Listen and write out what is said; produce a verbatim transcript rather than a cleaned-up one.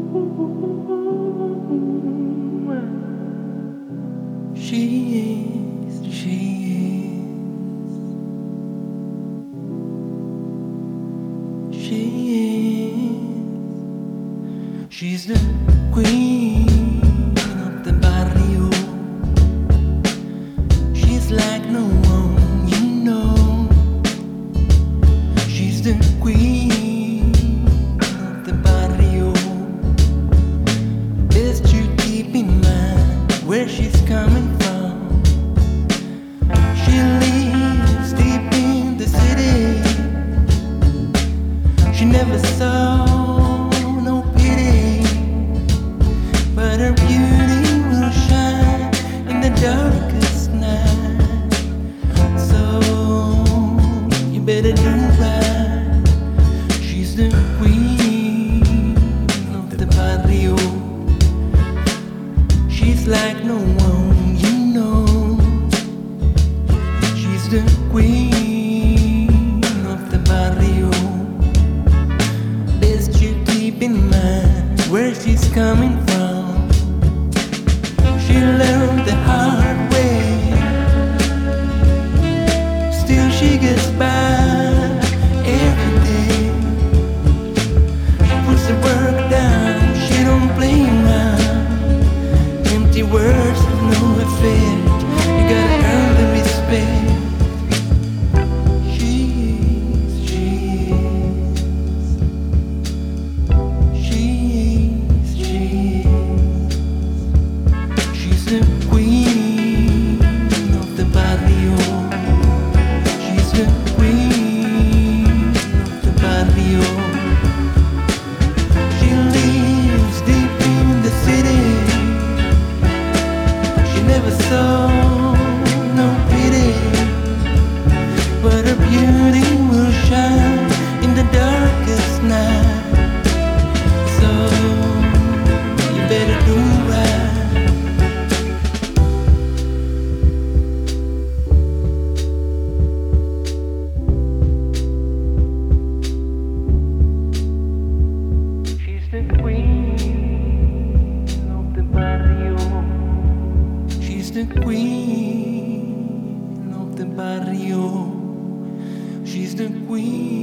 She is, she is, she is. She's the queen of the barrio. She's like no one you know. She's the queen of the barrio. Best you keep in mind where she's coming from. She lives deep in the city. She never saw no pity, but her beauty will shine in the darkest night. So you better do right. She's the queen of the barrio. She's like no one you know. She's the queen of the barrio. Best you keep in mind where she's coming from. She learned the hard way. Still she gets by every day. She puts the work down. She don't play around. Empty words have no effect. You gotta earn the respect. She is, she is. She is, she is. She's the queen of the barrio. She's the queen of the barrio. She lives deep in the city. She never saw no pity, but her beauty will shine in the darkest night. So you better do right. She's the queen of the barrio. She's the queen of the barrio. She's the queen.